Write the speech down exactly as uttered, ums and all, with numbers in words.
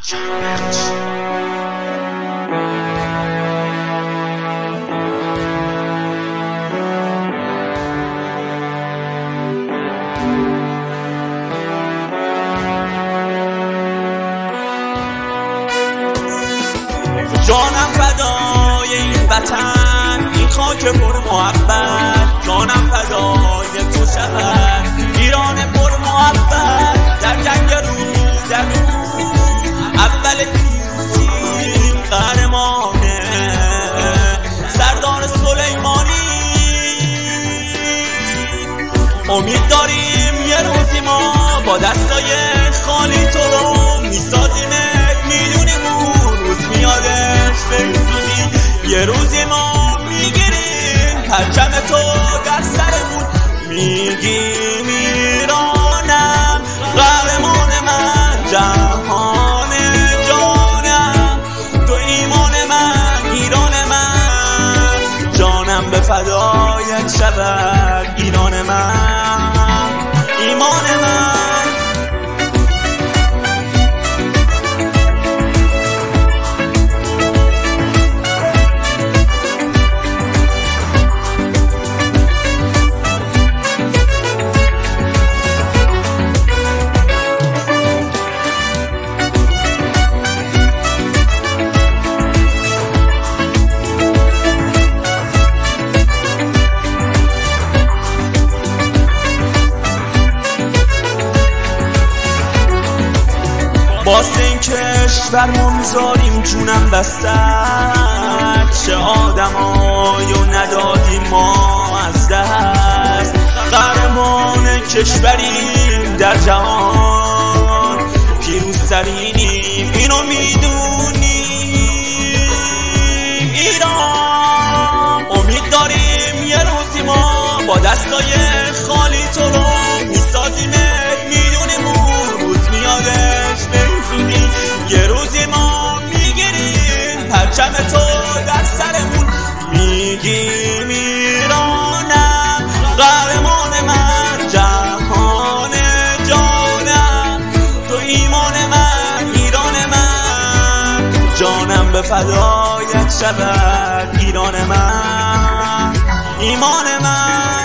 جانم فدای این وطن، این خاک پر محبت. جانم فدای تو شود ایران پر محبت. در جنگ رو در رو اول پیروزیم قهرمانه سردار سلیمانی. امید داریم یه روزی ما با دستای خالی تو رو میسازیم. میدونیم اون روز میادش به زودی، یه روزی ما میگیریم پرچم تو در سرمون. میگیم ایرانم قهرمان من، جهان جانم تو ایمان من، ایران من. جانم به فدایت شود ایران من، ایمان من. واسه این کشور ما میذاریم جونم بستک. چه آدمایو ندادیم ما از دست، قهرمان کشوریم در جهان، پیروزترینیم اینو میدونیم. ایران امید داریم یه روزی ما با دستای خالی تو رو میسازیم. میدونیم اون روز میادش به زودی، یه روزی ما میگیریم پرچم تو در سرمون. میگیم ایرانم قهرمان من، جهان جانم تو ایمان من، ایران من. جانم به فدایت شود ایران من، ایمان من.